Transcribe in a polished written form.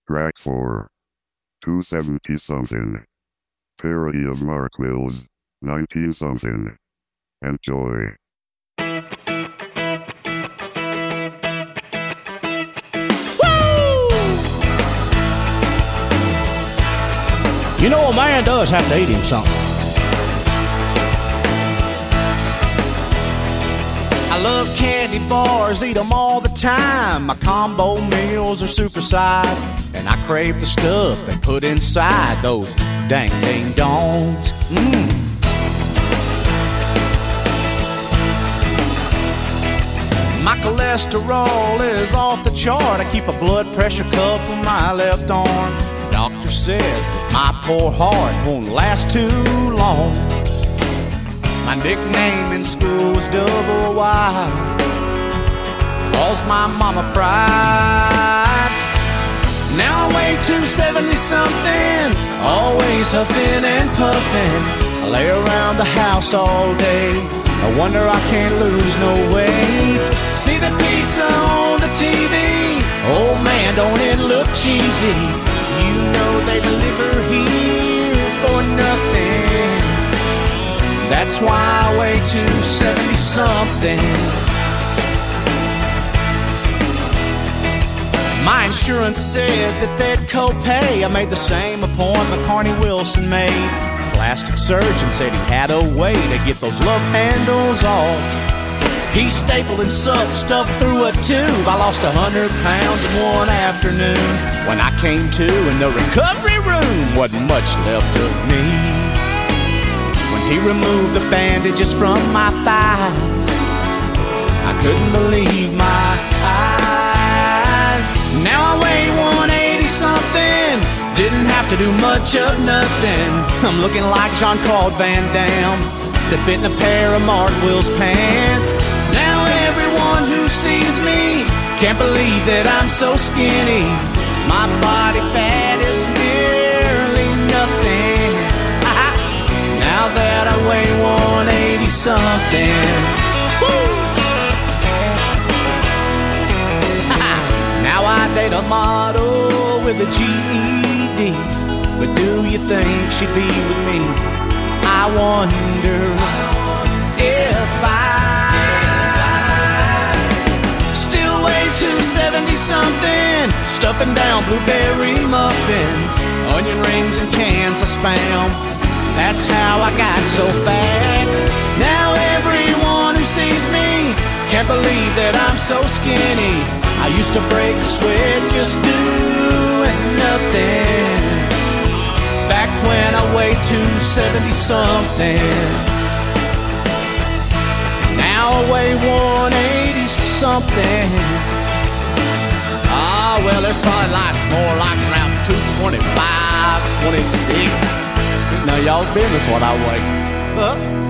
Track 4. 270-something. Parody of Mark Will's 19-something. Enjoy. You know, a man does have to eat him something. I love candy bars, eat them all the time. My combo meals are supersized, and I crave the stuff they put inside those dang ding dongs. My cholesterol is off the chart. I keep a blood pressure cuff on my left arm. The doctor says that my poor heart won't last too long. My nickname in school was Double Y, 'cause my mama fried. Now I weigh 270-something, always huffing and puffing. I lay around the house all day, I wonder I can't lose no weight. See the pizza on the TV, oh man, don't it look cheesy. You know they deliver here for nothing. That's why I weigh 270-something. My insurance said that they'd co-pay. I made the same appointment Carney Wilson made. The plastic surgeon said he had a way to get those love handles off. He stapled and sucked stuff through a tube. I lost 100 pounds in one afternoon. When I came to in the recovery room, wasn't much left of me. When he removed the bandages from my thighs, I couldn't believe my eyes. Now I weigh 180-something, didn't have to do much of nothing. I'm looking like Jean-Claude Van Damme, that fit in a pair of Mark Will's pants. Now everyone who sees me can't believe that I'm so skinny. My body fat is nearly nothing. Now that I weigh 180-something. Woo! Now I date a model with a GED, but do you think she'd be with me? I wonder if I still weigh 270-something, stuffing down blueberry muffins, onion rings and cans of Spam. That's how I got so fat. Now everyone who sees me can't believe that I'm so skinny. I used to break a sweat just doing nothing, back when I weighed 270-something. Now I weigh 180-something. Ah, well, there's probably more like around 225, 26. Now y'all's business what I weigh.